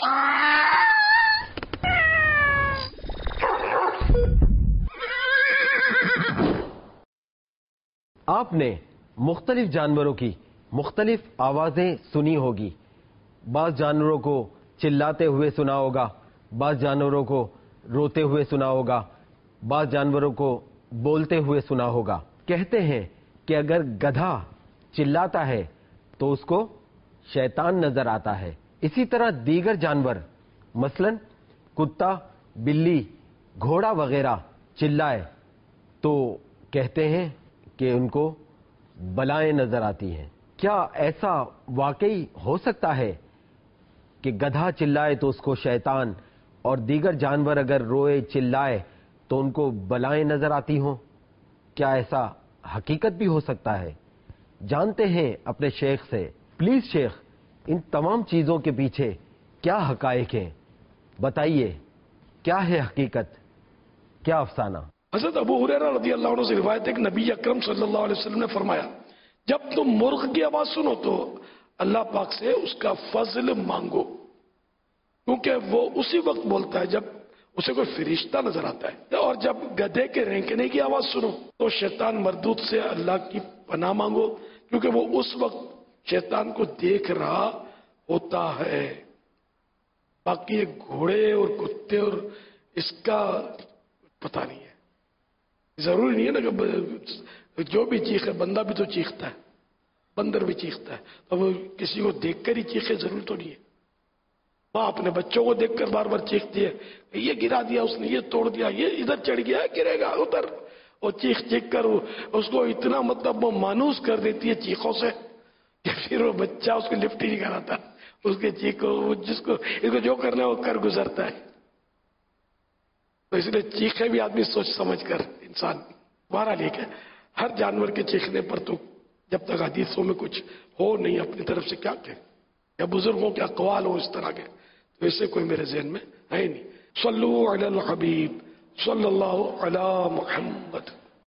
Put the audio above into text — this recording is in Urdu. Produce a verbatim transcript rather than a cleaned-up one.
آپ نے مختلف جانوروں کی مختلف آوازیں سنی ہوگی. بعض جانوروں کو چلاتے ہوئے سنا ہوگا، بعض جانوروں کو روتے ہوئے سنا ہوگا، بعض جانوروں کو بولتے ہوئے سنا ہوگا. کہتے ہیں کہ اگر گدھا چلاتا ہے تو اس کو شیطان نظر آتا ہے. اسی طرح دیگر جانور مثلا کتا، بلی، گھوڑا وغیرہ چلائے تو کہتے ہیں کہ ان کو بلائیں نظر آتی ہیں. کیا ایسا واقعی ہو سکتا ہے کہ گدھا چلائے تو اس کو شیطان، اور دیگر جانور اگر روئے چلائے تو ان کو بلائیں نظر آتی ہوں؟ کیا ایسا حقیقت بھی ہو سکتا ہے؟ جانتے ہیں اپنے شیخ سے. پلیز شیخ، ان تمام چیزوں کے پیچھے کیا حقائق ہیں؟ بتائیے، کیا ہے حقیقت، کیا افسانہ؟ حضرت ابو ہریرہ رضی اللہ عنہ سے روایت ہے کہ نبی اکرم صلی اللہ علیہ وسلم نے فرمایا، جب تم مرغ کی آواز سنو تو اللہ پاک سے اس کا فضل مانگو، کیونکہ وہ اسی وقت بولتا ہے جب اسے کوئی فرشتہ نظر آتا ہے. اور جب گدھے کے رینکنے کی آواز سنو تو شیطان مردود سے اللہ کی پناہ مانگو، کیونکہ وہ اس وقت شیطان کو دیکھ رہا ہوتا ہے. باقی یہ گھوڑے اور کتے اور اس کا پتہ نہیں ہے. ضروری نہیں ہے نا کہ جو بھی چیخے، بندہ بھی تو چیختا ہے، بندر بھی چیختا ہے، تو وہ کسی کو دیکھ کر ہی چیخے ضروری تو نہیں ہے. ماں اپنے بچوں کو دیکھ کر بار بار چیختی ہے، یہ گرا دیا اس نے، یہ توڑ دیا، یہ ادھر چڑھ گیا، گرے گا ادھر، اور چیخ چیخ کر اس کو اتنا مطلب وہ مانوس کر دیتی ہے چیخوں سے کہ پھر وہ بچہ اس کو لفٹ ہی نہیں کراتا، اس کے چیخ کو، جس کو اس کو جو کرنا ہے وہ کر گزرتا ہے. تو اس لیے چیخے بھی آدمی سوچ سمجھ کر انسان بہرحال لے کے ہر جانور کے چیخنے پر تو جب تک حدیثوں میں کچھ ہو نہیں اپنی طرف سے کیا کہیں، یا بزرگوں کے اقوال ہو اس طرح کے، تو ایسے کوئی میرے ذہن میں ہے نہیں. صلو علی الحبیب صلی اللہ علی محمد.